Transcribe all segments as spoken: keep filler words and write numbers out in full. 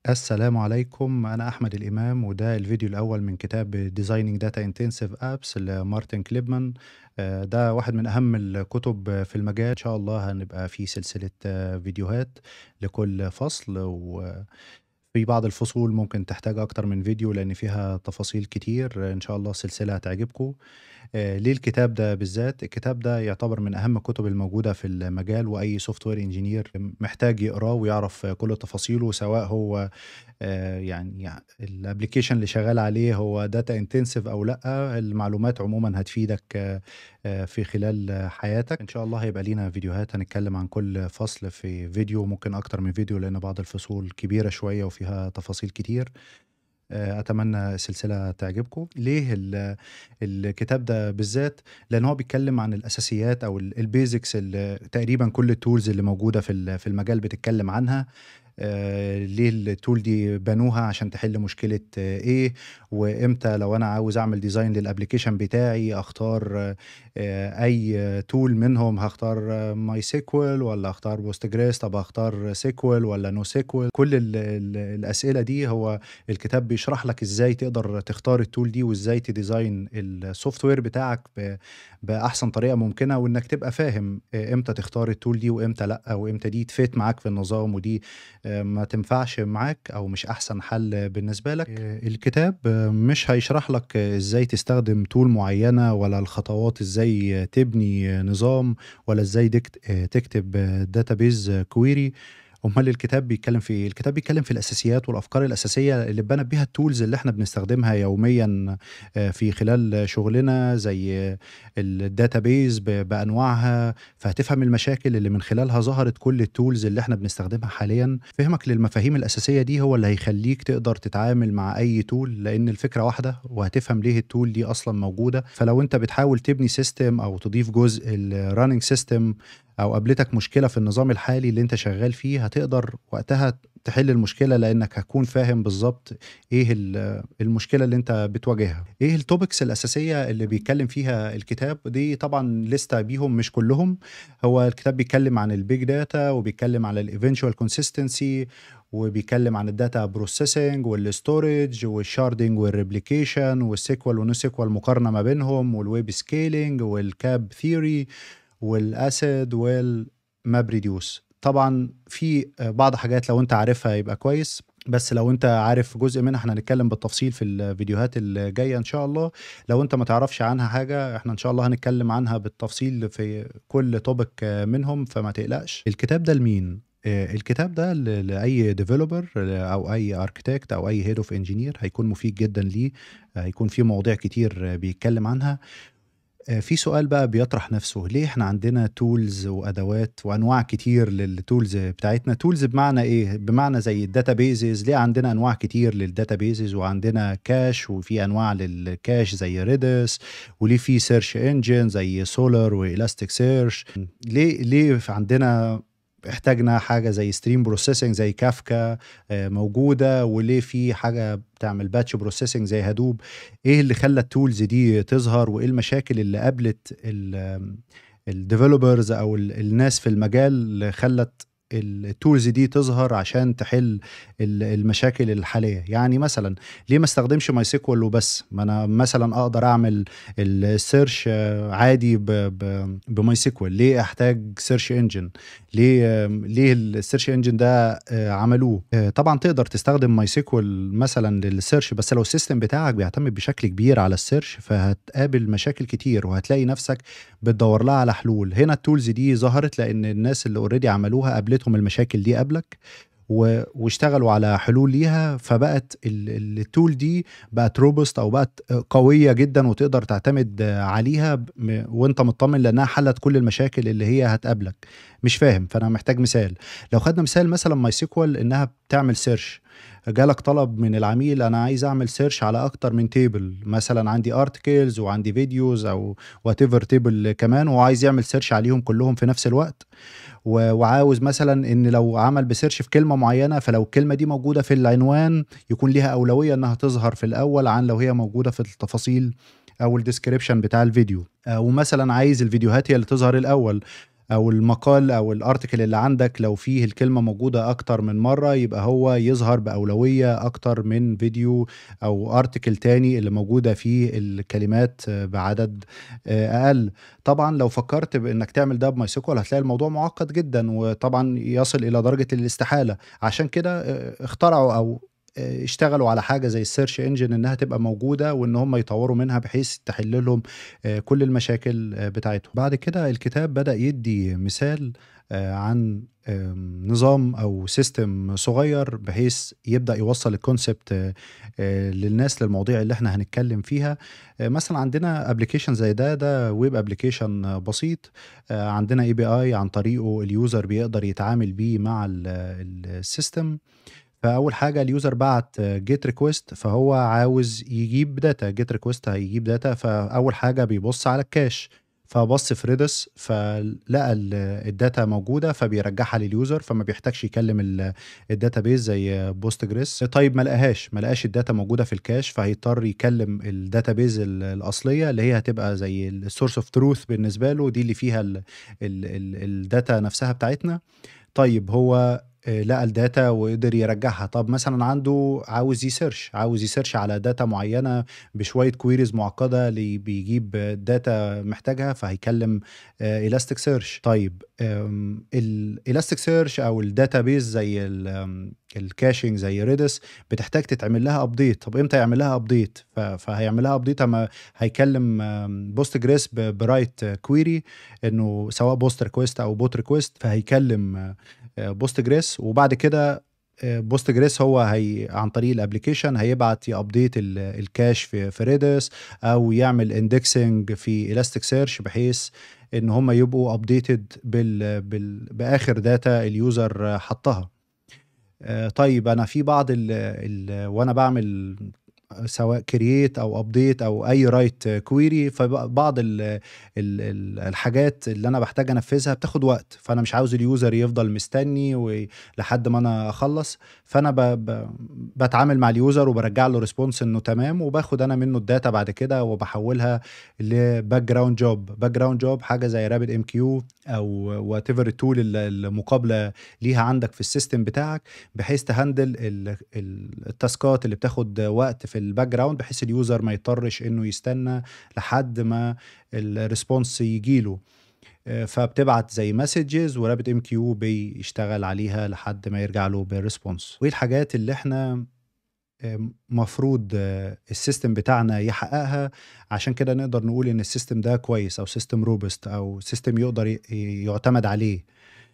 السلام عليكم، أنا أحمد الإمام وده الفيديو الأول من كتاب Designing Data Intensive Apps لمارتن كليبمان. آه، ده واحد من أهم الكتب في المجال. إن شاء الله هنبقى في سلسلة آه، فيديوهات لكل فصل، وفي بعض الفصول ممكن تحتاج أكتر من فيديو لأن فيها تفاصيل كتير. إن شاء الله سلسلة هتعجبكم. آآ ليه الكتاب ده بالذات؟ الكتاب ده يعتبر من أهم الكتب الموجودة في المجال، وأي software engineer محتاج يقراه ويعرف كل تفاصيله، سواء هو آآ يعني يع الapplication اللي شغال عليه هو data intensive أو لأ. المعلومات عمومًا هتفيدك آآ في خلال حياتك. إن شاء الله هيبقى لينا فيديوهات هنتكلم عن كل فصل في فيديو، ممكن أكتر من فيديو لأن بعض الفصول كبيرة شوية وفيها تفاصيل كتير. آآ أتمنى السلسلة تعجبكم. ليه ال الكتاب ده بالذات؟ لأن هو بيتكلم عن الأساسيات أو ال الbasics اللي تقريبًا كل الtools اللي موجودة في ال في المجال بتتكلم عنها. آآ ليه الtool دي بنوها عشان تحل مشكلة آه، إيه، وإمتى لو أنا عاوز أعمل design للapplication بتاعي أختار آآ أي tool منهم، هاختار MySQL والّا هاختار Postgres، طب هاختار إس كيو إل والّا NoSQL. كل ال ال الأسئلة دي هو الكتاب بيشرح لك إزاي تقدر تختار الtool دي، وإزاي تdesign الsoftware بتاعك ب بأحسن طريقة ممكنة، وإنك تبقى فاهم آآ إمتى تختار الtool دي وإمتى لأ، وإمتى دي تfit معاك في النظام ودي آآ ما تنفعش معاك أو مش أحسن حل بالنسبة لك. آآ الكتاب آه، مش هيشرح لك آه، إزاي تستخدم tool معينة، ولا الخطوات إزاي تبني نظام، ولا إزاي دكت آآ تكتب database query. أُمّال الكتاب بيتكلّم في إيه؟ الكتاب بيتكلّم في الأساسيات والأفكار الأساسية اللي اتبنت بيها الtools اللي إحنا بنستخدمها يوميًا آآ في خلال شغلنا، زي الdatabase ب بأنواعها. فهتفهم المشاكل اللي من خلالها ظهرت كل الtools اللي إحنا بنستخدمها حاليًا. فهمك للمفاهيم الأساسية دي هو اللي هيخلّيك تقدر تتعامل مع أي tool، لإن الفكرة واحدة، وهتفهم ليه الtool دي أصلًا موجودة. فلو أنت بتحاول تبني system أو تضيف جزء الrunning system، أو قابلتك مشكلة في النظام الحالي اللي أنت شغال فيه، هتقدر وقتها تحل المشكلة، لأنك هتكون فاهم بالضبط إيه ال المشكلة اللي أنت بتواجهها. إيه الtopics الأساسية اللي بيتكلم فيها الكتاب؟ دي طبعًا ليستة بيهم مش كلّهم. هو الكتاب بيتكلم عن الbig data، وبيتكلم عن الeventual consistency، وبيتكلم عن الdata processing والstorage والsharding والreplication والSQL والNoSQL، مقارنة ما بينهم، والweb scaling والCAP theory والأسد والماب ريديوس. طبعًا في آآ بعض حاجات لو أنت عارفها يبقى كويس، بس لو أنت عارف جزء منها إحنا هنتكلم بالتفصيل في الفيديوهات اللي جاية إن شاء الله. لو أنت ما تعرفش عنها حاجة، إحنا إن شاء الله هنتكلم عنها بالتفصيل في كل topic منهم، فما تقلقش. الكتاب ده لمين؟ آآ الكتاب ده ل لأي developer أو أي architect أو أي head of engineer، هيكون مفيد جدًا ليه. هيكون في مواضيع كتير بيتكلم عنها. آآ في سؤال بقى بيطرح نفسه، ليه إحنا عندنا tools وأدوات وأنواع كتير للtools بتاعتنا؟ tools بمعنى إيه؟ بمعنى زي الdatabases، ليه عندنا أنواع كتير للdatabases، وعندنا cache وفي أنواع للcache زي Redis، وليه في search engine زي Solr وElasticsearch. ليه ليه ف عندنا احتاجنا حاجة زي stream processing زي Kafka آآ موجودة، وليه في حاجة بتعمل batch processing زي Hadoop. إيه اللي خلّى الtools دي تظهر، وإيه المشاكل اللي قابلت ال آمم الdevelopers أو ال الناس في المجال اللي خلّت الtools دي تظهر عشان تحل ال المشاكل الحالية. يعني مثلًا ليه ما استخدمش MySQL وبس؟ ما أنا مثلًا أقدر أعمل الsearch عادي ب ب بMySQL. ليه أحتاج search engine؟ ليه آمم ليه الsearch engine ده آآ عملوه؟ آآ طبعًا تقدر تستخدم MySQL مثلًا للsearch، بس لو الsystem بتاعك بيعتمد بشكل كبير على الsearch، فهتقابل مشاكل كتير، وهتلاقي نفسك بتدوّر لها على حلول. هنا الtools دي ظهرت لإن الناس اللي already عملوها قابلتهم المشاكل دي قبلك، و واشتغلوا على حلول ليها، فبقت ال الtool دي بقت robust أو بقت قوية جدًا، وتقدر تعتمد عليها ب م وأنت متطمن لأنها حلّت كل المشاكل اللي هي هتقابلك. مش فاهم، فأنا محتاج مثال. لو خدنا مثال مثلًا MySQL إنها بتعمل search، جالك طلب من العميل أنا عايز أعمل search على أكتر من table، مثلًا عندي articles وعندي videos أو whatever table كمان، وهو عايز يعمل search عليهم كلّهم في نفس الوقت. و وعاوز مثلًا إن لو عمل بsearch في كلمة معيّنة، فلو الكلمة دي موجودة في العنوان يكون ليها أولوية إنها تظهر في الأول عن لو هي موجودة في التفاصيل أو الdescription بتاع الفيديو. أو مثلًا عايز الفيديوهات هي اللي تظهر الأول. أو المقال أو الarticle اللي عندك لو فيه الكلمة موجودة أكتر من مرّة، يبقى هو يظهر بأولوية أكتر من فيديو أو article تاني اللي موجودة فيه الكلمات بعدد آآ أقل. طبعًا لو فكّرت بإنّك تعمل ده بMySQL هتلاقي الموضوع مُعقّد جدًا، وطبعًا يصل إلى درجة الاستحالة. عشان كده آآ اخترعوا أو آآ اشتغلوا على حاجة زي الsearch engine إنّها تبقى موجودة، وإن هم يطوّروا منها بحيث تحل لهم آآ كل المشاكل آآ بتاعتهم. بعد كده الكتاب بدأ يدّي مثال آآ عن آمم نظام أو system صغير، بحيث يبدأ يوصّل الconcept آآ للناس للمواضيع اللي إحنا هنتكلّم فيها. آآ مثلًا عندنا application زي ده، ده web application بسيط. آآ عندنا إيه بي آي عن طريقه الuser بيقدر يتعامل بيه مع ال الsystem. فأول حاجة الuser بعت get request، فهو عاوز يجيب data get request هيجيب data، فأول حاجة بيبُص على الcache، فبَص في Redis فلقى ال الdata موجودة فبيرجّعها للuser، فما بيحتاجش يكلم ال الdatabase زي Postgres. طيب ما لقاهاش، ما لقاش الdata موجودة في الcache، فهيضطر يكلم الdatabase ال الأصلية اللي هي هتبقى زي الsource of truth بالنسبة له، دي اللي فيها ال ال ال الdata نفسها بتاعتنا. طيب هو آآ لقى الdata وقدر يرجّعها. طب مثلًا عنده عاوز يsearch، عاوز يsearch على data معيّنة بشوية queries معقّدة ل بيجيب data محتاجها، فهيكلم آآ Elasticsearch. طيب آمم الElasticsearch أو الdatabase زي ال آمم الcaching زي Redis بتحتاج تتعمل لها update. طب إمتى يعمل لها update؟ ف فهيعمل لها update أمّا هيكلم آمم Postgres ب بwrite query إنه سواء post request أو bot request، فهيكلم آآ Postgres، وبعد كده آآ Postgres هو هي عن طريق الapplication هيبعت يupdate ال الcache في في Redis، أو يعمل indexing في Elasticsearch بحيث إن هم يبقوا updated بال بال بآخر data الuser حطّها. آآ طيب أنا في بعض ال ال وأنا باعمل سواء create أو update أو أي write query، فب بعض ال ال ال الحاجات اللي أنا باحتاج أنفّذها بتاخد وقت، فأنا مش عاوز الuser يفضل مستني و لحد ما أنا أخلّص. فأنا ب ب باتعامل مع الuser وبارجّع له response إنه تمام، وباخد أنا منّه الdata بعد كده وباحوّلها لbackground job. background job حاجة زي RabbitMQ أو whatever الtool ال المقابلة ليها عندك في الsystem بتاعك، بحيث تهندل ال ال التاسكات اللي بتاخد وقت في الbackground، بحيث الuser ما يضطرش إنه يستنى لحد ما الresponse ييجي له. آآ فبتبعت زي messages وRabbitMQ بيشتغل عليها لحد ما يرجع له بresponse. وإيه الحاجات اللي إحنا آمم مفروض الsystem بتاعنا يحققها عشان كده نقدر نقول إن الsystem ده كويس أو system robust أو system يقدر ي يُعتمد عليه.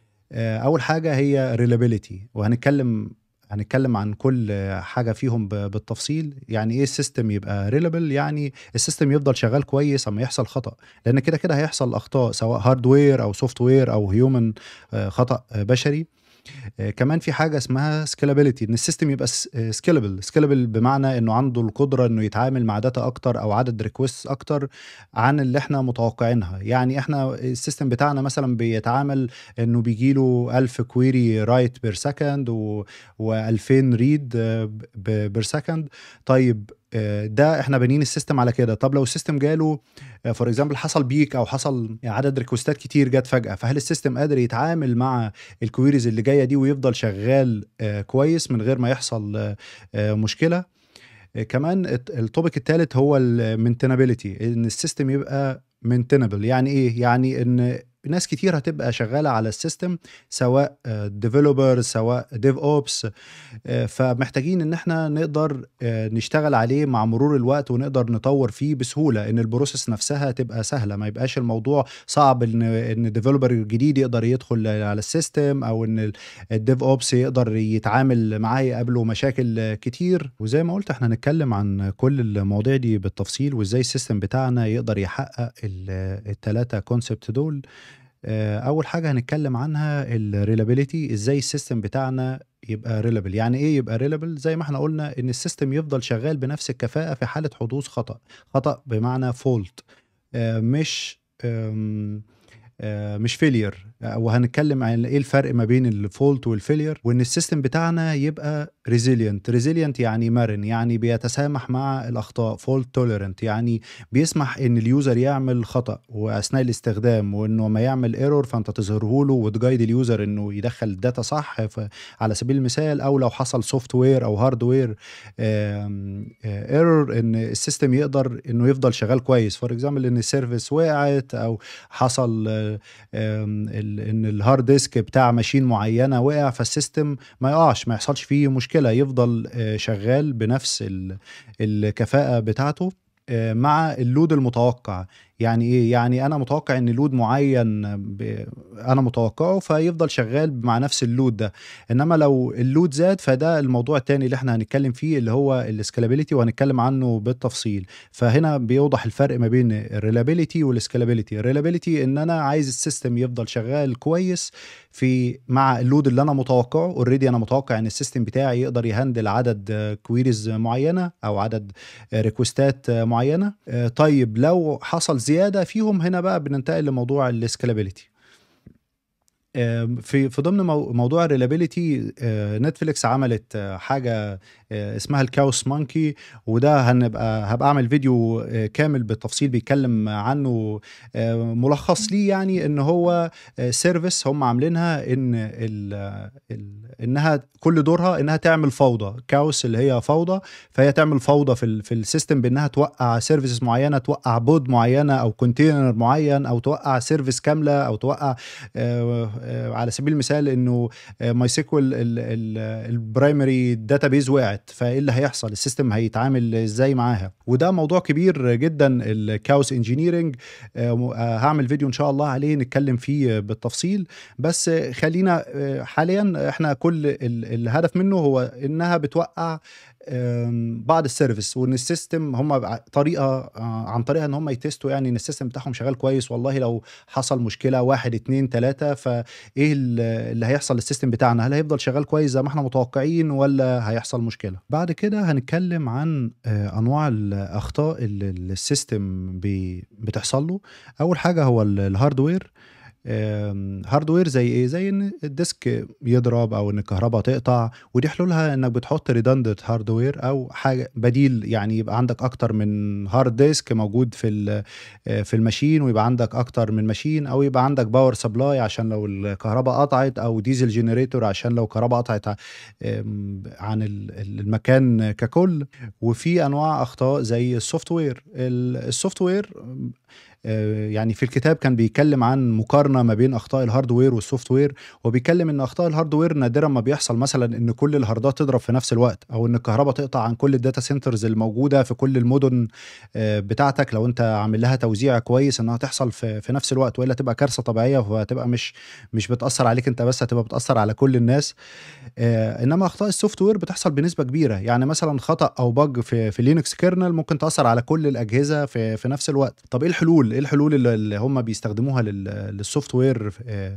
آآ أول حاجة هي reliability، وهنتكلم هنتكلم عن كل حاجة فيهم ب بالتفصيل. يعني إيه الsystem يبقى reliable؟ يعني الsystem يفضل شغال كويس أمّا يحصل خطأ، لإن كده، كده هيحصل أخطاء سواء hardware أو software أو human آآ خطأ بشري. آآ كمان في حاجة اسمها scalability، إن الsystem يبقى س scalable. scalable بمعنى إنه عنده القدرة إنه يتعامل مع data أكتر أو عدد requests أكتر عن اللي إحنا متوقعينها. يعني إحنا الsystem بتاعنا مثلًا بيتعامل إنه بييجي له ألف query write per second و وألفين read ب per second. طيب آآ ده إحنا بانيين الsystem على كده. طب لو الsystem جاله for example حصل peak أو حصل عدد ريكوستات كتير جات فجأة، فهل الsystem قادر يتعامل مع الqueries اللي جاية دي ويفضل شغال آآ كويس من غير ما يحصل آآ مشكلة؟ آآ كمان الت الtopic التالت هو الmaintainability، إن الsystem يبقى maintainable. يعني إيه؟ يعني إن ناس كتير هتبقى شغالة على الsystem سواء developer سواء DevOps، آآ فمحتاجين إن إحنا نقدر آآ نشتغل عليه مع مرور الوقت ونقدر نطوّر فيه بسهولة، إن الprocess نفسها تبقى سهلة، ما يبقاش الموضوع صعب إن إن developer جديد يقدر يدخل على الsystem، أو إن ال الDevOps يقدر يتعامل معاه يقابله مشاكل كتير. وزي ما قُلت إحنا هنتكلم عن كل المواضيع دي بالتفصيل، وإزاي الsystem بتاعنا يقدر يحقق ال التلاتة concept دول. آآ أول حاجة هنتكلم عنها الreliability، إزاي الsystem بتاعنا يبقى reliable. يعني إيه يبقى reliable؟ زي ما إحنا قُلنا إن الsystem يفضل شغال بنفس الكفاءة في حالة حدوث خطأ. خطأ بمعنى fault، آآ مش آمم آآ مش failure. وهنتكلم عن إيه الفرق ما بين الfault والfailure، وإن الsystem بتاعنا يبقى resilient resilient يعني مرن، يعني بيتسامح مع الأخطاء. fault tolerant يعني بيسمح إن اليوزر يعمل خطأ وأثناء الاستخدام، وإنه ما يعمل ايرور فأنت تظهره له وتجايد اليوزر إنه يدخل الداتا صح. ف- على سبيل المثال، أو لو حصل سوفت وير أو هارد وير ايرور، إن السيستم يقدر إنه يفضل شغال كويس. فور اكزامبل إن السيرفيس وقعت، أو حصل آه، آم، ال- إن الهارد ديسك بتاع ماشين معينة وقع، فالسيستم ما يقعش، ما يحصلش فيه مشكلة، يفضل آه، شغال بنفس ال- الكفاءة بتاعته آه، مع اللود المتوقع. يعني ايه؟ يعني انا متوقع ان لود معين ب... انا متوقعه، فيفضل شغال مع نفس اللود ده. انما لو اللود زاد، فده الموضوع التاني اللي احنا هنتكلم فيه، اللي هو السكالابيليتي، وهنتكلم عنه بالتفصيل. فهنا بيوضح الفرق ما بين الريلابيليتي والسكالابيليتي. الريلابيليتي ان انا عايز السيستم يفضل شغال كويس في مع اللود اللي انا متوقعه. اوريدي انا متوقع ان السيستم بتاعي يقدر يهندل عدد كويريز معينه، او عدد ريكوستات معينه. آه، طيب لو حصل زياده فيهم، هنا بقى بننتقل لموضوع السكالابيليتي. آم، في في ضمن مو- موضوع الريلابيليتي، نتفليكس عملت آه، حاجه آه، اسمها الكاوس مانكي. وده هنبقى هبقى اعمل فيديو آه، كامل بالتفصيل بيتكلم عنه. آه، ملخص ليه يعني ان هو سيرفيس هم عاملينها، ان ال ال انها كل دورها انها تعمل فوضى. كاوس اللي هي فوضى، فهي تعمل فوضى في ال في السيستم بانها توقع سيرفيسز معينه، توقع بود معينه او كونتينر معين، او توقع سيرفيس كامله، او توقع آه، آه، على سبيل المثال انه ماي سيكوال البرايمري داتابيز وقعت، فايه اللي هيحصل؟ السيستم هيتعامل ازاي معاها؟ وده موضوع كبير جدا، الكاوس انجينيرنج. هعمل فيديو ان شاء الله عليه نتكلم فيه بالتفصيل. بس آه، خلينا آه، حاليا احنا كل ال- الهدف منه هو انها بتوقع آم، بعض السيرفيس، وان السيستم هم بع- طريقه آه، عن طريقها ان هم يتستوا يعني ان السيستم بتاعهم شغال كويس. والله لو حصل مشكله واحد اتنين تلاته، فايه ال- اللي هيحصل للسيستم بتاعنا؟ هل هيفضل شغال كويس زي ما احنا متوقعين، ولا هيحصل مشكله؟ بعد كده هنتكلم عن آه، انواع الاخطاء اللي السيستم بي- بتحصل له. اول حاجه هو ال- الهاردوير. آم، هاردوير زي ايه؟ زي ان الديسك يضرب، او ان الكهرباء تقطع. ودي حلولها انك بتحط ريدندنت هاردوير، او حاجه بديل. يعني يبقى عندك اكتر من هارد ديسك موجود في ال- آه، في الماشين، ويبقى عندك اكتر من ماشين، او يبقى عندك باور سبلاي عشان لو الكهرباء قطعت، او ديزل جنريتور عشان لو الكهرباء قطعت ع- آم، عن ال- ال- المكان ككل. وفي انواع اخطاء زي السوفت وير. السوفت وير آه، يعني في الكتاب كان بيتكلم عن مقارنة ما بين أخطاء الهاردوير والسوفت وير. وبيتكلم إن أخطاء الهاردوير نادرا ما بيحصل، مثلا إن كل الهاردات تضرب في نفس الوقت، أو إن الكهرباء تقطع عن كل الداتا سنترز الموجودة في كل المدن آه، بتاعتك. لو أنت عامل لها توزيع كويس، إنها تحصل في, في نفس الوقت، وإلا تبقى كارثة طبيعية، وهتبقى مش مش بتأثر عليك أنت بس، هتبقى بتأثر على كل الناس. آه، انما اخطاء السوفت وير بتحصل بنسبه كبيره. يعني مثلا خطا او بج في في لينكس كيرنل ممكن تاثر على كل الاجهزه في في نفس الوقت. طب ايه الحلول؟ ايه الحلول اللي اللي هم بيستخدموها لل- للسوفت وير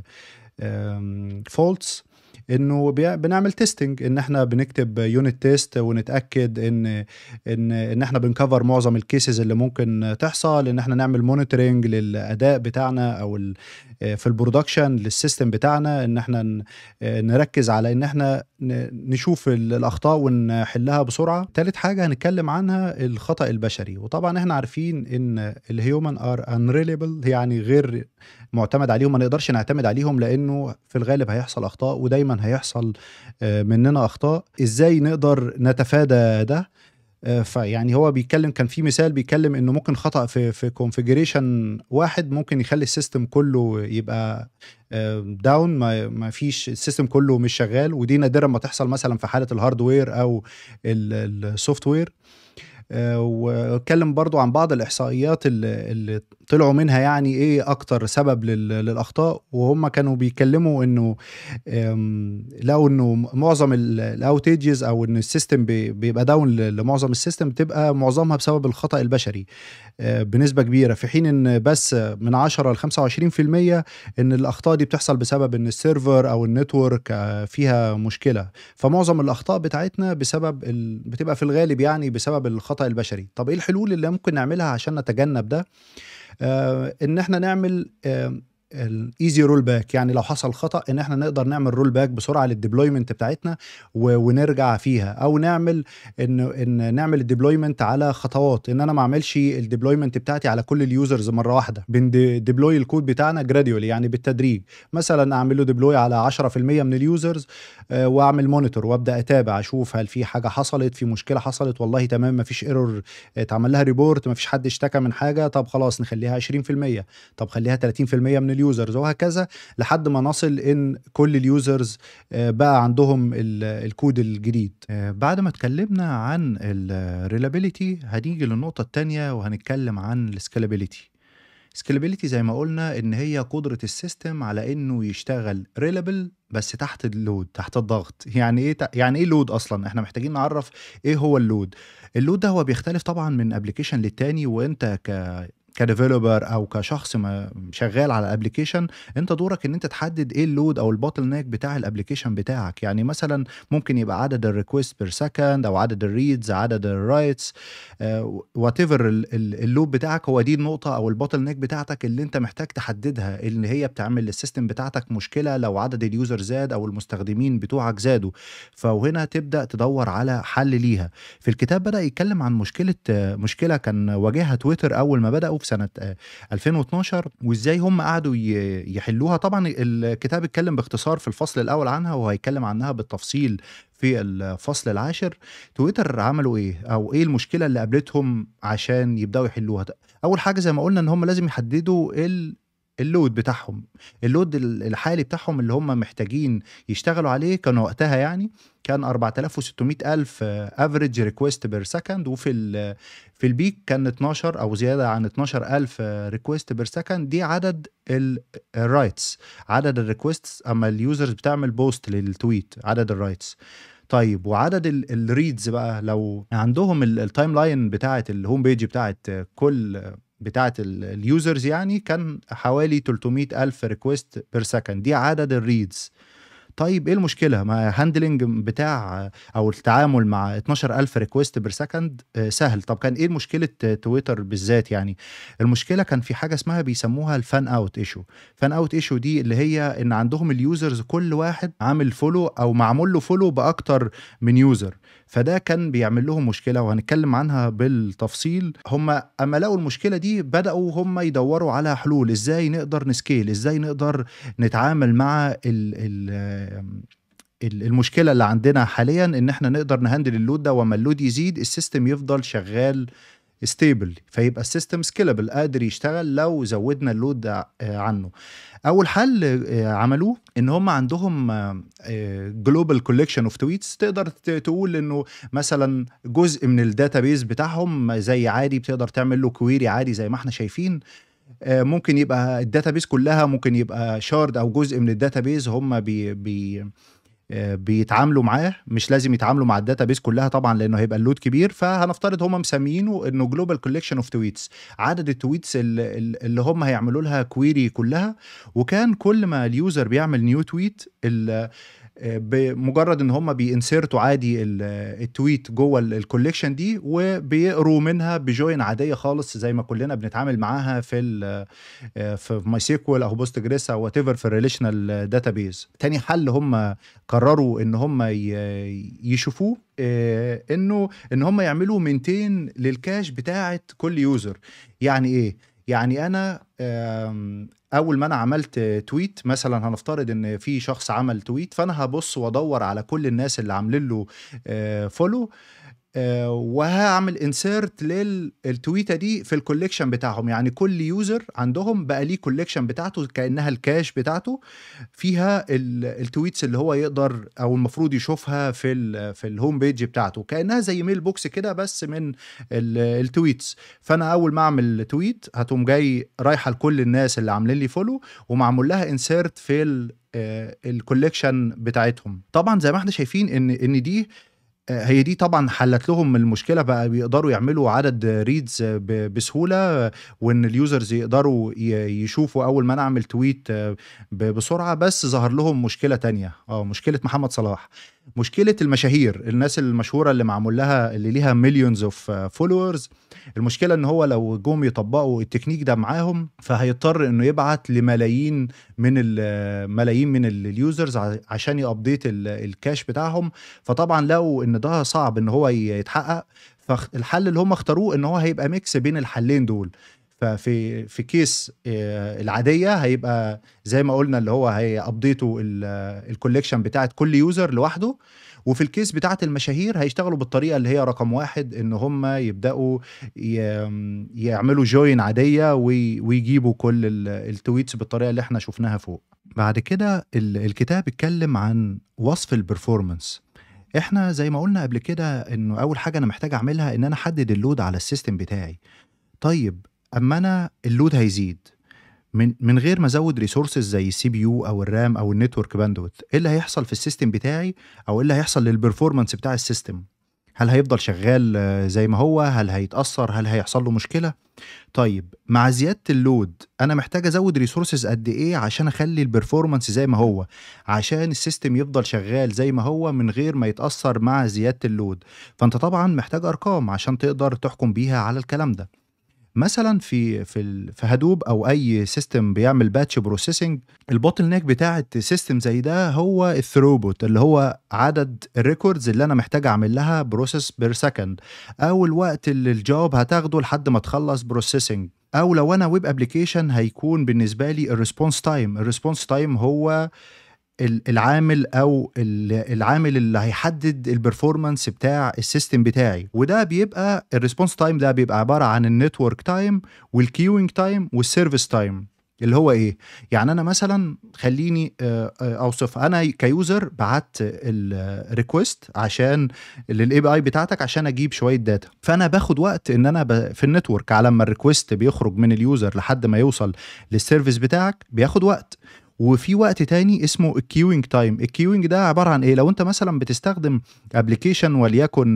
فولتس؟ انه بيع- بنعمل تيستنج، ان احنا بنكتب يونت تيست ونتاكد ان ان ان احنا بنكفر معظم الكيسز اللي ممكن تحصل، ان احنا نعمل مونيتورنج للاداء بتاعنا، او ال- في البرودكشن للسيستم بتاعنا، ان احنا ن- نركز على ان احنا ن- نشوف ال- الاخطاء ونحلها بسرعه. تالت حاجه هنتكلم عنها الخطا البشري. وطبعا احنا عارفين ان الهيومن ار انريليبل، يعني غير معتمد عليهم، ما نقدرش نعتمد عليهم، لانه في الغالب هيحصل اخطاء، ودايما هيحصل آه، مننا اخطاء. ازاي نقدر نتفادى ده؟ آه، فيعني هو بيتكلم، كان في مثال بيتكلم انه ممكن خطأ في في كونفيجريشن واحد ممكن يخلي السيستم كله يبقى داون، ما ما فيش، السيستم كله مش شغال. ودي نادرا ما تحصل مثلا في حالة الهاردوير او السوفت وير. آه، واتكلم برضو عن بعض الإحصائيات اللي, اللي طلعوا منها، يعني إيه أكتر سبب لل- للأخطاء. وهم كانوا بيتكلموا إنه آم، لقوا إنه معظم الأوتيجز، أو إن السيستم بي- بيبقى داون ل- لمعظم السيستم، بتبقى معظمها بسبب الخطأ البشري آه، بنسبة كبيرة. في حين إن بس من عشرة ل خمسة وعشرين في المية إن الأخطاء دي بتحصل بسبب إن السيرفر أو النتورك آه، فيها مشكلة. فمعظم الأخطاء بتاعتنا بسبب ال... بتبقى في الغالب يعني بسبب الخطأ البشري. طب إيه الحلول اللي ممكن نعملها عشان نتجنب ده؟ آه إن إحنا نعمل آه الeasy roll back، يعني لو حصل خطأ إن إحنا نقدر نعمل roll back بسرعة للdeployment بتاعتنا و ونرجع فيها، أو نعمل إنه إن نعمل الdeployment على خطوات، إن أنا ما أعملش الdeployment بتاعتي على كل الusers مرة واحدة، بند deploy الكود بتاعنا gradually يعني بالتدريج، مثلًا أعمل له deploy على عشرة في المية من الusers آآ، وأعمل monitor وأبدأ أتابع أشوف هل في حاجة حصلت، في مشكلة حصلت، والله تمام ما فيش error اتعمل لها report، ما فيش حد اشتكى من حاجة، طب خلاص نخلّيها عشرين في المية، طب خلّيها تلاتين في المية من الusers، وهكذا لحد ما نصل إن كل الusers آآ، بقى عندهم ال الكود الجديد. آآ، بعد ما اتكلمنا عن الreliability هنيجي للنقطة التانية وهنتكلم عن الscalability. scalability زي ما قُلنا إن هي قدرة السيستم على إنه يشتغل reliable بس تحت الload، تحت الضغط. يعني إيه ت يعني إيه load أصلًا؟ إحنا محتاجين نعرّف إيه هو الload. الload ده هو بيختلف طبعًا من application للتاني، وأنت ك كdeveloper أو كشخص ما شغال على application، أنت دورك إن أنت تحدد إيه الload أو الbottleneck بتاع الapplication بتاعك. يعني مثلًا ممكن يبقى عدد الrequest per second أو عدد الreads، عدد الwrites، آآ whatever ال ال الload بتاعك، هو دي النقطة أو الbottleneck بتاعتك اللي أنت محتاج تحددها، اللي هي بتعمل للسيستم بتاعتك مشكلة لو عدد الuser زاد أو المستخدمين بتوعك زادوا، فوهنا تبدأ تدوّر على حل ليها. في الكتاب بدأ يتكلم عن مشكلة مشكلة كان واجهها تويتر أول ما بدأوا في سنة آآ ألفين واتناشر، وإزاي هم قعدوا ي يحلوها. طبعًا الكتاب اتكلم باختصار في الفصل الأول عنها، وهيتكلم عنها بالتفصيل في الفصل العاشر. تويتر عملوا إيه، أو إيه المشكلة اللي قابلتهم عشان يبدأوا يحلوها؟ ت أول حاجة زي ما قُلنا إن هم لازم يحددوا ال الload بتاعهم، الload ال الحالي بتاعهم اللي هم محتاجين يشتغلوا عليه. كان وقتها يعني كان أربعة آلاف وستمية ألف average request per second، وفي ال في الpeak كان اتناشر أو زيادة عن اتناشر ألف request per second. دي عدد ال الwrites، عدد الrequests أمّا الusers بتعمل post للتويت، عدد الwrites. طيب وعدد ال الreads بقى لو عندهم ال الtimeline بتاعة الhome page بتاعة كل بتاعة ال الusers، يعني كان حوالي تلتمية ألف request per second، دي عدد الreads. طيب إيه المشكلة؟ ما handling بتاع أو التعامل مع اتناشر ألف request per second آآ سهل. طب كان إيه مشكلة تويتر بالذات يعني؟ المشكلة كان في حاجة اسمها بيسموها الfan out issue. fan out issue دي اللي هي إن عندهم الusers كل واحد عامل follow أو معمول له follow بأكتر من user، فده كان بيعمل لهم مشكلة وهنتكلم عنها بالتفصيل. هم أمّا لقوا المشكلة دي بدأوا هم يدوّروا على حلول، إزاي نقدر نscale، إزاي نقدر نتعامل مع ال ال آمم ال المشكلة اللي عندنا حاليًا، إن إحنا نقدر نhandle الload ده، وأمّا الload يزيد السيستم يفضل شغال stable، فيبقى السيستم scalable قادر يشتغل لو زوّدنا الload ع عنه. أول حل آآ عملوه إن هم عندهم آآ global collection of tweets. تقدر ت تقول إنه مثلًا جزء من الdatabase بتاعهم زي عادي بتقدر تعمل له query عادي زي ما إحنا شايفين. آآ ممكن يبقى الdatabase كلّها، ممكن يبقى shard أو جزء من الdatabase هم بي بي آآ بيتعاملوا معاه، مش لازم يتعاملوا مع الdatabase كلّها طبعًا لإنه هيبقى الload كبير. فهنفترض هم مسميينه إنه global collection of tweets، عدد الtweets ال ال اللي هم هيعملوا لها query كلّها. وكان كل ما الuser بيعمل new tweet ال آآ بمجرد إن هم بيinsertوا عادي ال الtweet جوّه ال الcollection دي، وبيقروا منها بjoin عادية خالص زي ما كلّنا بنتعامل معاها في ال آآ في MySQL أو Postgres أو whatever في الrelational database. تاني حل هم قرروا إن هم ي يشوفوه آآ إنه إن هم يعملوا maintain للكاش بتاعة كل user. يعني إيه؟ يعني أنا آمم أول ما أنا عملت tweet مثلًا، هنفترض إن في شخص عمل tweet، فأنا هابُص وأدوّر على كل الناس اللي عاملين له آآ follow، آآ وهاعمل insert لل التويتة دي في الcollection بتاعهم. يعني كل user عندهم بقى ليه collection بتاعته كإنها الكاش بتاعته، فيها ال الtweets اللي هو يقدر أو المفروض يشوفها في ال في الhome page بتاعته، كإنها زي mail box كده بس من ال الtweets. فأنا أول ما أعمل tweet هتقوم جاي رايحة لكل الناس اللي عاملين لي follow ومعمول لها insert في ال آآ الcollection بتاعتهم. طبعًا زي ما إحنا شايفين إن إن دي آآ هي دي طبعًا حلّت لهم المشكلة، بقى بيقدروا يعملوا عدد reads ب بسهولة، وإن الusers يقدروا ي يشوفوا أول ما أنا أعمل tweet ب بسرعة. بس ظهر لهم مشكلة تانية، آه، مشكلة محمد صلاح. مشكلة المشاهير، الناس المشهورة اللي معمول لها اللي ليها millions of followers، المشكلة إن هو لو جُم يطبّقوا التكنيك ده معاهم، فهيضطر إنه يبعت لملايين من ال ملايين من الusers ع عشان يupdate ال الcache بتاعهم، فطبعًا لقوا إن ده صعب إن هو ي يتحقق، فاخ الحل اللي هم اختاروه إن هو هيبقى mix بين الحلّين دول. ففي في case آآ العادية هيبقى زي ما قُلنا اللي هو هيupdateوا ال الcollection بتاعة كل user لوحده، وفي الcase بتاعة المشاهير هيشتغلوا بالطريقة اللي هي رقم واحد، إن هم يبدأوا ي آمم يعملوا join عادية وي ويجيبوا كل ال الtweets بالطريقة اللي إحنا شُفناها فوق. بعد كده ال الكتاب اتكلم عن وصف الperformance. إحنا زي ما قُلنا قبل كده إنه أول حاجة أنا محتاج أعملها إن أنا أحدد الload على الsystem بتاعي. طيب أمّا أنا الload هيزيد من من غير ما أزوّد resources زي الCPU أو الRAM أو الnetwork bandwidth، إيه اللي هيحصل في الsystem بتاعي أو إيه اللي هيحصل للperformance بتاع الsystem؟ هل هيفضل شغال آه، زي ما هو؟ هل هيتأثّر؟ هل هيحصل له مشكلة؟ طيب مع زيادة الload أنا محتاج أزوّد resources قد إيه عشان أخلّي الperformance زي ما هو، عشان الsystem يفضل شغال زي ما هو من غير ما يتأثّر مع زيادة الload؟ فأنت طبعًا محتاج أرقام عشان تقدر تحكم بيها على الكلام ده. مثلًا في في ال في هادوب أو أي system بيعمل batch processing، الbottleneck بتاعة system زي ده هو الthroughput اللي هو عدد الrecords اللي أنا محتاج أعمل لها process per second، أو الوقت اللي الjob هتاخده لحد ما تخلّص processing، أو لو أنا web application هيكون بالنسبة لي الresponse time، الresponse time هو ال العامل أو ال العامل اللي هيحدد الperformance بتاع الsystem بتاعي، وده بيبقى الresponse time ده بيبقى عبارة عن الnetwork time والqueuing time والservice time. اللي هو إيه؟ يعني أنا مثلًا خلّيني آآ آآ أوصف، أنا كuser بعتّ الrequest عشان للAPI بتاعتك عشان أجيب شوية data، فأنا باخد وقت إن أنا ب في الnetwork على أمّا الrequest بيخرج من الuser لحد ما يوصل للservice بتاعك بياخد وقت. وفي وقت تاني اسمه الqueuing time، الqueuing ده عبارة عن إيه؟ لو أنت مثلًا بتستخدم application وليكن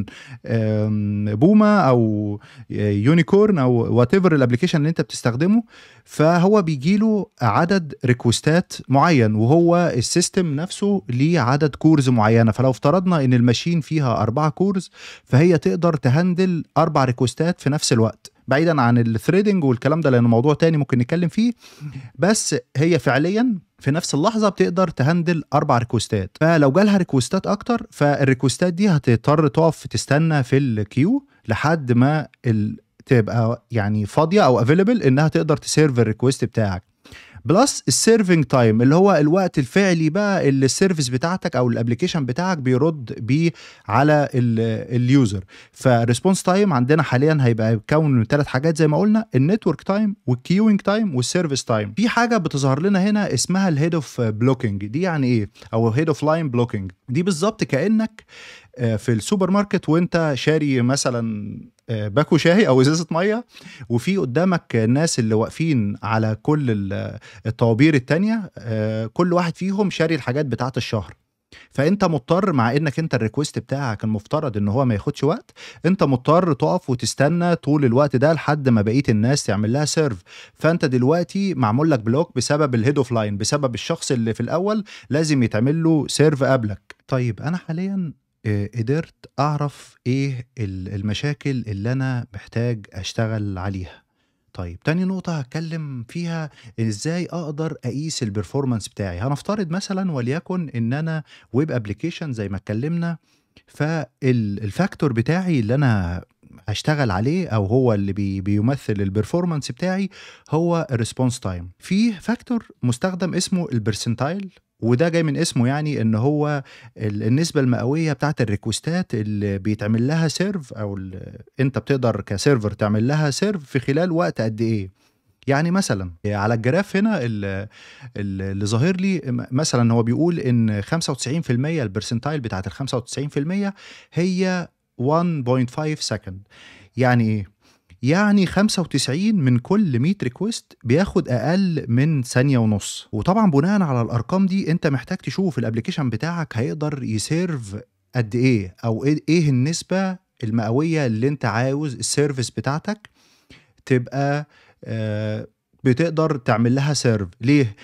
آمم بوما أو يونيكورن أو whatever الapplication اللي أنت بتستخدمه، فهو بييجي له عدد ريكوستات معيّن، وهو الsystem نفسه ليه عدد cores معيّنة، فلو افترضنا إن الماشين فيها أربعة cores فهي تقدر تهندل أربع ريكوستات في نفس الوقت، بعيدًا عن الthreading والكلام ده لأنه موضوع تاني ممكن نتكلم فيه، بس هي فعليًا في نفس اللحظة بتقدر تهندل أربع ريكوستات، فلو جالها ريكوستات أكتر فالريكوستات دي هتضطر تقف تستنى في الqueue لحد ما ال تبقى يعني فاضية أو available إنها تقدر تسيرف الrequest بتاعك. بلس السيرفنج تايم اللي هو الوقت الفعلي بقى اللي السيرفيس بتاعتك او الابلكيشن بتاعك بيرد بيه على اليوزر. فالريسبونس تايم عندنا حاليا هيبقى يتكون من ثلاث حاجات زي ما قلنا: النتورك تايم والكيوينج تايم والسيرفيس تايم. في حاجه بتظهر لنا هنا اسمها الهيد اوف بلوكينج، دي يعني ايه؟ او هيد اوف لاين بلوكينج، دي بالظبط كانك في السوبر ماركت وانت شاري مثلا باكو شاي او ازازه ميه، وفي قدامك الناس اللي واقفين على كل الطوابير التانية، كل واحد فيهم شاري الحاجات بتاعه الشهر، فانت مضطر مع انك انت الريكوست بتاعك المفترض ان هو ما ياخدش وقت، انت مضطر تقف وتستنى طول الوقت ده لحد ما بقيه الناس تعمل لها سيرف. فانت دلوقتي معمول لك بلوك بسبب الهيد اوف لاين، بسبب الشخص اللي في الاول لازم يتعمل له سيرف قبلك. طيب انا حاليا قدرت أعرف إيه المشاكل اللي أنا محتاج أشتغل عليها. طيب تاني نقطة هاتكلم فيها إزاي أقدر أقيس الperformance بتاعي. هنفترض مثلًا وليكن إن أنا web application زي ما اتكلمنا، فال الfactor بتاعي اللي أنا هاشتغل عليه أو هو اللي بي بيمثل الperformance بتاعي هو الresponse time. في factor مستخدم اسمه الpercentile، وده جاي من اسمه يعني إن هو ال النسبة المئوية بتاعة الريكوستات اللي بيتعمل لها سيرف أو ال أنت بتقدر كسيرفر تعمل لها سيرف في خلال وقت قد إيه. يعني مثلًا على الجراف هنا ال ال اللي ظاهر لي م مثلًا هو بيقول إن خمسة وتسعين في المية البرسنتايل بتاعة الخمسة وتسعين في المية هي واحد فاصلة خمسة second. يعني إيه؟ يعني خمسة وتسعين من كل مية ريكوست بياخد أقل من ثانية ونص. وطبعًا بناءً على الأرقام دي أنت محتاج تشوف الأبلكيشن بتاعك هيقدر يسيرف قد إيه، أو إيه إيه النسبة المئوية اللي أنت عاوز السيرفيس بتاعتك تبقى آآ بتقدر تعمل لها سيرف. ليه؟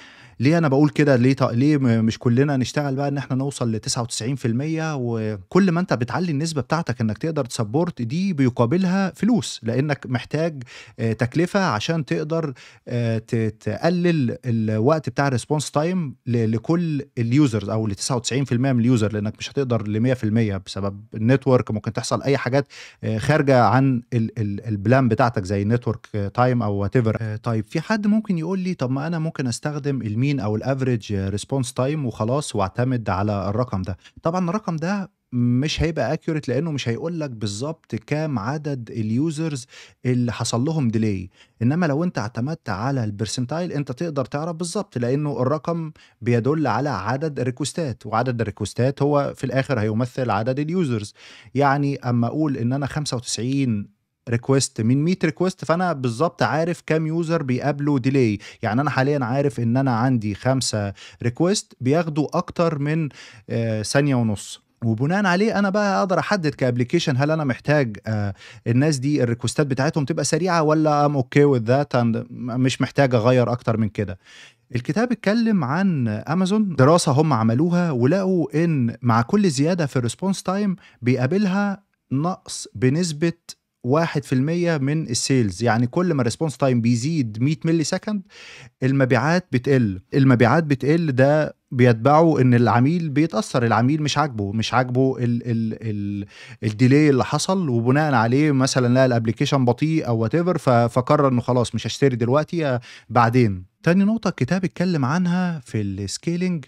ليه أنا باقول كده؟ ليه ط ليه م مش كلنا نشتغل بقى إن إحنا نوصل لتسعة وتسعين في المية، وكل ما أنت بتعلّي النسبة بتاعتك إنك تقدر تsupport دي بيقابلها فلوس، لإنك محتاج آآ تكلفة عشان تقدر آآ ت تقلل الوقت بتاع الresponse time ل لكل الusers أو لتسعة وتسعين في المية من الuser، لإنك مش هتقدر لمية في المية بسبب الnetwork، ممكن تحصل أي حاجات آآ خارجة عن ال ال الplan بتاعتك زي network time أو whatever. آآ طيب في حد ممكن يقول لي طب ما أنا ممكن أستخدم الmean أو الaverage response time وخلاص وأعتمد على الرقم ده. طبعًا الرقم ده مش هيبقى accurate لإنه مش هيقول لك بالضبط كام عدد الusers اللي حصل لهم delay، إنما لو أنت اعتمدت على الpercentile أنت تقدر تعرف بالضبط، لإنه الرقم بيدل على عدد الريكوستات، وعدد الريكوستات هو في الآخر هيمثل عدد الusers. يعني أمّا أقول إن أنا خمسة وتسعين request من مية request فأنا بالضبط عارف كام user بيقابلوا delay. يعني أنا حاليًا عارف إن أنا عندي خمسة request بياخدوا أكتر من آآ ثانية ونُص، وبناءً عليه أنا بقى أقدر أحدد كapplication هل أنا محتاج آآ الناس دي الريكوستات بتاعتهم تبقى سريعة والّا I'm okay with that and م مش محتاج أغيّر أكتر من كده. الكتاب اتكلم عن أمازون، دراسة هم عملوها ولقوا إن مع كل زيادة في الresponse time بيقابلها نقص بنسبة واحد في المية من الsales. يعني كل ما الresponse time بيزيد مية مللي سكند المبيعات بتقل. المبيعات بتقل ده بيتبعه إن العميل بيتأثّر، العميل مش عاجبه، مش عاجبه ال ال ال الdelay اللي حصل، وبناءً عليه مثلًا لقى الapplication بطيء أو whatever ف فقرر إنه خلاص مش هاشتري دلوقتي آآ بعدين. تاني نقطة الكتاب اتكلم عنها في الscaling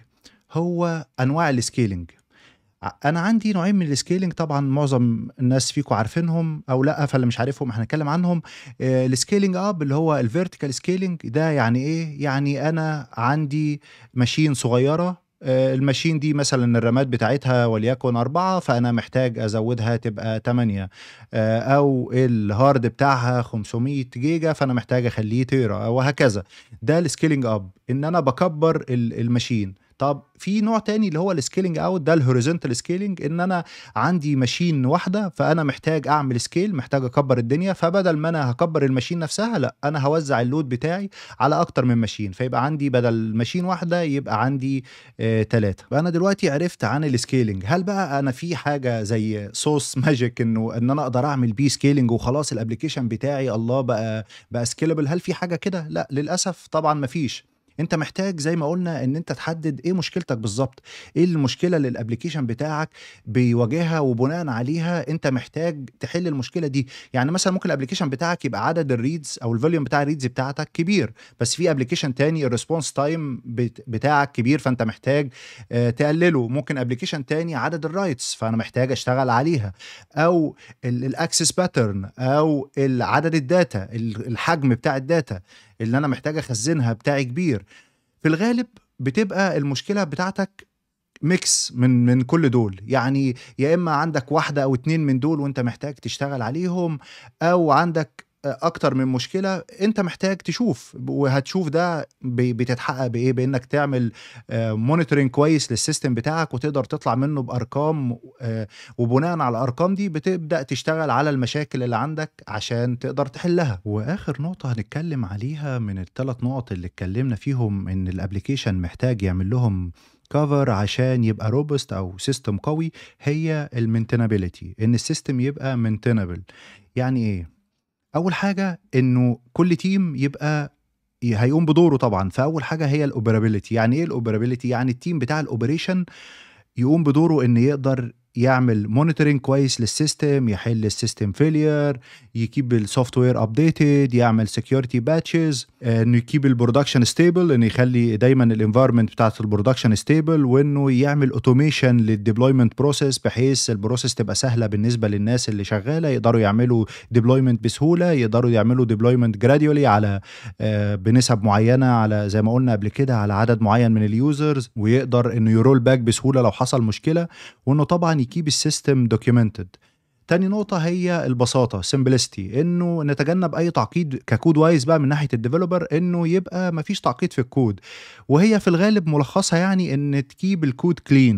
هو أنواع الscaling. ع أنا عندي نوعين من الscaling طبعًا معظم الناس فيكم عارفينهم أو لأ، فاللي مش عارفهم إحنا هنتكلم عنهم. آآ الscaling up اللي هو الvertical scaling ده يعني إيه؟ يعني أنا عندي machine صغيرة، آآ الmachine دي مثلًا الرامات بتاعتها وليكن أربعة فأنا محتاج أزوّدها تبقى تمانية، آآ أو الهارد بتاعها خمسمية جيجا فأنا محتاج أخلّيه تيرا وهكذا. ده الscaling up إن أنا باكبّر ال الmachine. طب في نوع تاني اللي هو الscaling out ده الhorizontal scaling إن أنا عندي machine واحدة فأنا محتاج أعمل scale، محتاج أكبّر الدنيا، فبدل ما أنا هاكبّر الmachine نفسها لأ، أنا هاوزّع الload بتاعي على أكتر من machine، فيبقى عندي بدل machine واحدة يبقى عندي آآ تلاتة. فأنا دلوقتي عرفت عن الscaling. هل بقى أنا في حاجة زي sauce magic إنه إن أنا أقدر أعمل بيه scaling وخلاص الapplication بتاعي الله بقى بقى scalable؟ هل في حاجة كده؟ لأ، للأسف طبعًا ما فيش. أنت محتاج زي ما قُلنا إن أنت تحدد إيه مشكلتك بالضبط، إيه المشكلة اللي الapplication بتاعك بيواجهها، وبناءً عليها أنت محتاج تحل المشكلة دي. يعني مثلًا ممكن الapplication بتاعك يبقى عدد الreads أو الvolume بتاع الreads بتاعتك كبير، بس في application تاني الresponse time بت بتاعك كبير فأنت محتاج آآ تقلله. ممكن application تاني عدد الwrites فأنا محتاج أشتغل عليها، أو ال الaccess pattern أو ال عدد الdata ال الحجم بتاع الdata اللي أنا محتاج أخزّنها بتاعي كبير. في الغالب بتبقى المشكلة بتاعتك mix من من كل دول، يعني يا إما عندك واحدة أو اتنين من دول وأنت محتاج تشتغل عليهم، أو عندك أ أكتر من مشكلة أنت محتاج تشوف، وهتشوف ده ب بتتحقق بإيه؟ بإنك تعمل آآ monitoring كويس للsystem بتاعك وتقدر تطلع منه بأرقام، آآ وبناءً على الأرقام دي بتبدأ تشتغل على المشاكل اللي عندك عشان تقدر تحلها. وآخر نقطة هنتكلم عليها من التلات نقط اللي اتكلمنا فيهم إن الapplication محتاج يعمل لهم cover عشان يبقى robust أو system قوي، هي الmaintainability، إن الsystem يبقى maintainable. يعني إيه؟ أول حاجة إنه كل team يبقى ي هيقوم بدوره طبعًا، فأول حاجة هي الoperability. يعني إيه الoperability؟ يعني الteam بتاع الoperation يقوم بدوره إن يقدر يعمل monitoring كويس للسيستم، يحل السيستم failure، يkeep الsoftware updated، يعمل security patches، آآ إنه يkeep الproduction stable، إنه يخلّي دايمًا الenvironment بتاعة الproduction stable، وإنه يعمل automation للdeployment process بحيث الprocess تبقى سهلة بالنسبة للناس اللي شغالة، يقدروا يعملوا deployment بسهولة، يقدروا يعملوا deployment gradually على آآ بنسب معيّنة، على زي ما قُلنا قبل كده على عدد معيّن من الusers، ويقدر إنه يroll back بسهولة لو حصل مشكلة، وإنه طبعًا يkeep السيستم documented. تاني نقطة هي البساطة simplicity، إنه نتجنب أي تعقيد كcode wise بقى من ناحية الdeveloper، إنه يبقى ما فيش تعقيد في الكود، وهي في الغالب ملخصها يعني إن تkeep الكود clean،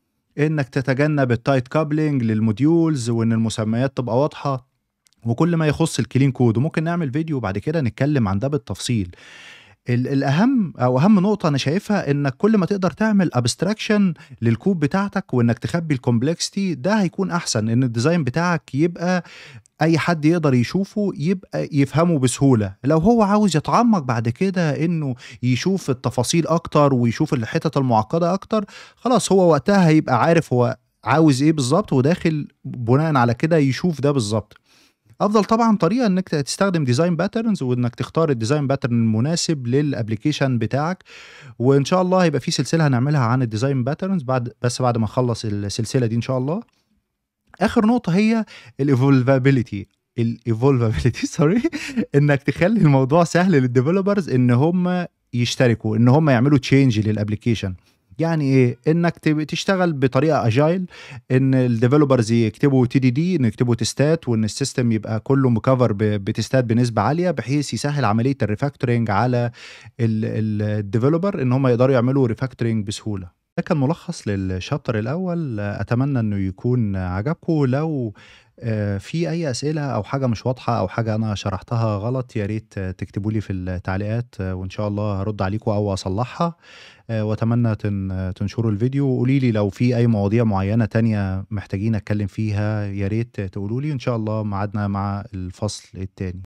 إنك تتجنب الtight coupling للmodules، وإن المسميات تبقى واضحة، وكل ما يخص الclean code. وممكن نعمل فيديو بعد كده نتكلم عن ده بالتفصيل. ال الأهم أو أهم نقطة أنا شايفها إنك كل ما تقدر تعمل abstraction للكود بتاعتك وإنك تخبّي الcomplexity ده هيكون أحسن، إن الdesign بتاعك يبقى أي حد يقدر يشوفه، يبقى يفهمه بسهولة. لو هو عاوز يتعمق بعد كده إنه يشوف التفاصيل أكتر ويشوف الحتت المعقدة أكتر، خلاص هو وقتها هيبقى عارف هو عاوز إيه بالضبط وداخل بناءً على كده يشوف ده بالضبط. أفضل طبعًا طريقة إنك ت تستخدم design patterns وإنك تختار الdesign pattern المناسب للapplication بتاعك، وإن شاء الله هيبقى في سلسلة هنعملها عن الdesign patterns بعد بس بعد ما نخلّص السلسلة دي إن شاء الله. آخر نقطة هي الevolvability الevolvability sorry إنك تخلّي الموضوع سهل للdevelopers إن هم يشتركوا، إن هم يعملوا change للapplication. يعني إيه؟ إنك ت تشتغل بطريقة agile، إن الdevelopers يكتبوا تي دي دي، إن يكتبوا تيستات، وإن السيستم يبقى كلّه مكفر ب بتيستات بنسبة عالية، بحيث يسهّل عملية الrefactoring على ال ال الdeveloper إن هم يقدروا يعملوا refactoring بسهولة. ده كان ملخص للchapter الأول، أتمنى إنه يكون عجبكم. لو آآ في أي أسئلة أو حاجة مش واضحة أو حاجة أنا شرحتها غلط، يا ريت تكتبوا لي في التعليقات وإن شاء الله هارُد عليكم أو أصلّحها. آآ وأتمنى تن تنشروا الفيديو، وقولوا لي لو في أي مواضيع معيّنة تانية محتاجين أتكلّم فيها، يا ريت تقولوا لي، وإن شاء الله ميعادنا مع الفصل التاني.